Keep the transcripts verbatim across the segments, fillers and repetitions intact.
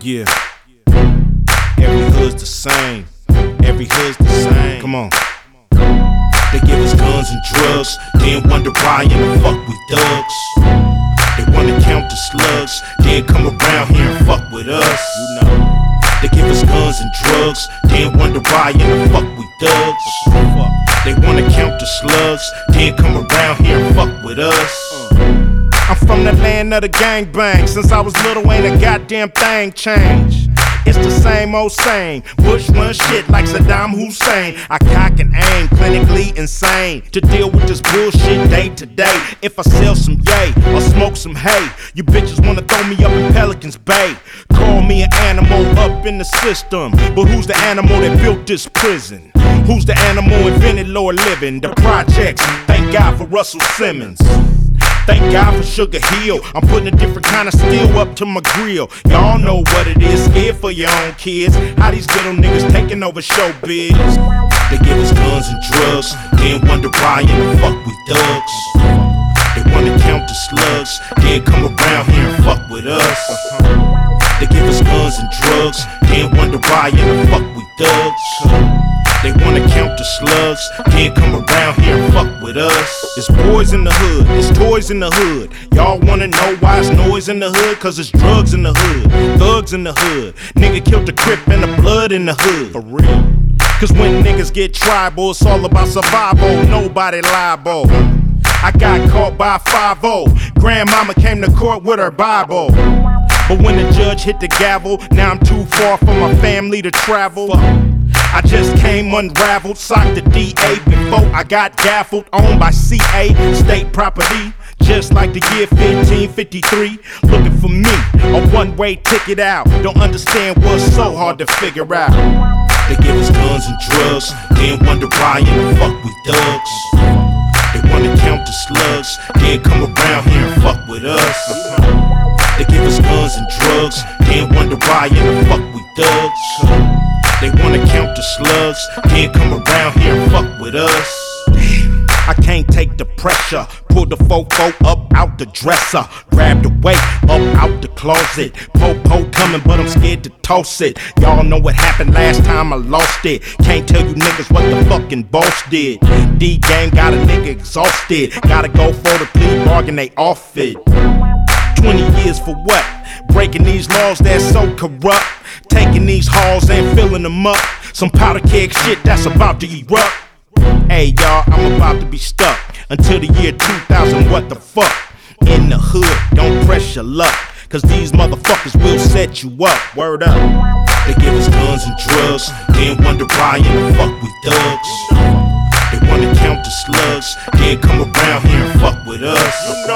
Yeah. Every hood's the same. Every hood's the same. Come on. They give us guns and drugs, then wonder why in the fuck we thugs. They wanna count the slugs, then come around here and fuck with us. You know. They give us guns and drugs, then wonder why in the fuck we thugs. They wanna count the slugs, then come around here and fuck with us. I'm from the land of the gangbang. Since I was little, ain't a goddamn thing changed. It's the same old same. Bush run shit like Saddam Hussein. I cock and aim, clinically insane, to deal with this bullshit day to day. If I sell some yay or smoke some hay, you bitches wanna throw me up in Pelican's Bay. Call me an animal up in the system, but who's the animal that built this prison? Who's the animal invented lower living? The projects, thank God for Russell Simmons. Thank God for Sugar Hill. I'm putting a different kind of steel up to my grill. Y'all know what it is, scared for your own kids. How these ghetto niggas taking over showbiz. They give us guns and drugs, then wonder why in the fuck we thugs. They wanna count the slugs, then come around here and fuck with us. They give us guns and drugs, then wonder why in the fuck we thugs. They wanna count the slugs, then come around here and fuck with us. It's boys in the hood, it's toys in the hood. Y'all wanna know why it's noise in the hood? Cause it's drugs in the hood, thugs in the hood. Nigga killed the Crip and the blood in the hood. For real. Cause when niggas get tribal, it's all about survival, nobody liable. I got caught by five oh. Grandmama came to court with her Bible. But when the judge hit the gavel, now I'm too far from my family to travel. I just came unraveled, socked the D A before I got gaffled. Owned by C A, state property, just like the year fifteen fifty-three. Looking for me, a one-way ticket out. Don't understand what's so hard to figure out. They give us guns and drugs, then wonder why in the fuck we thugs. They wanna count the slugs, then come around here and fuck with us. They give us guns and drugs, then wonder why in the fuck we thugs. They wanna count the slugs, then come around here and fuck with us. Damn. I can't take the pressure. Pull the fofo up out the dresser. Grab the weight up out the closet. Po-po coming, but I'm scared to toss it. Y'all know what happened last time I lost it. Can't tell you niggas what the fucking boss did. D-game got a nigga exhausted. Gotta go for the plea bargain, they off it. twenty years for what? Breaking these laws that's so corrupt. Taking these halls and filling them up. Some powder keg shit that's about to erupt. Hey y'all, I'm about to be stuck until the year two thousand, what the fuck? In the hood, don't press your luck, cause these motherfuckers will set you up. Word up. They give us guns and drugs, then wonder why in the fuck we thugs. They wanna count the slugs, then come around here and fuck with us.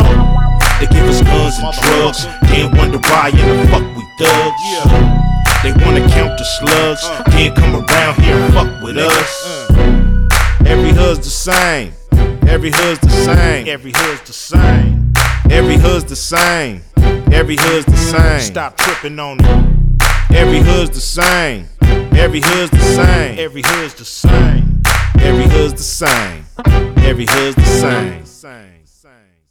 They give us guns and drugs, then wonder why in the fuck we thugs. They wanna count the slugs, then come around here and fuck with us. Every hood's the same. Every hood's the same. Every hood's the same. Every hood's the same. Every hood's the same. Stop tripping on it. Every hood's the same. Every hood's the same. Every hood's the same. Every hood's the same. Every hood's the same.